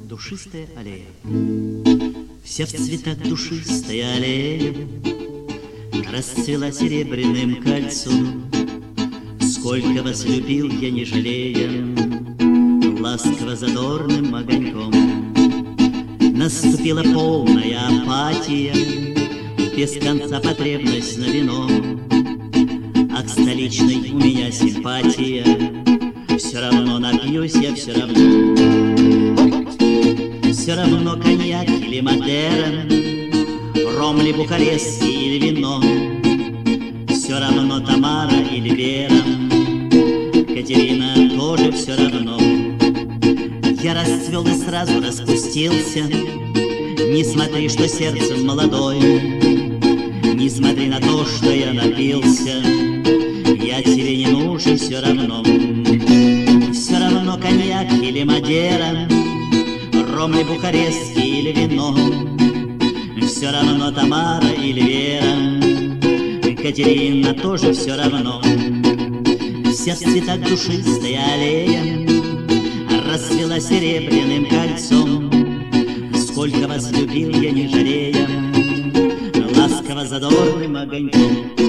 Душистая аллея. Вся в цветах душистая аллея расцвела серебряным кольцом. Сколько вас любил я, не жалея, ласково задорным огоньком. Наступила полная апатия, без конца потребность на вино. А к столичной у меня симпатия, все равно напьюсь я, все равно. Все равно коньяк или Мадера, ром ли бухарестский или вино. Все равно Тамара или Вера, Катерина тоже все равно. Я расцвел и сразу распустился. Не смотри, что сердцем молодое, не смотри на то, что я напился. Я тебе не нужен все равно. Все равно коньяк или Мадера, ром ли бухарестский или вино. Все равно Тамара или Вера, Катерина тоже все равно. Вся в цветах душистая аллея расцвела серебряным кольцом. Сколько вас любил я, не жалея, ласково задорным огоньком.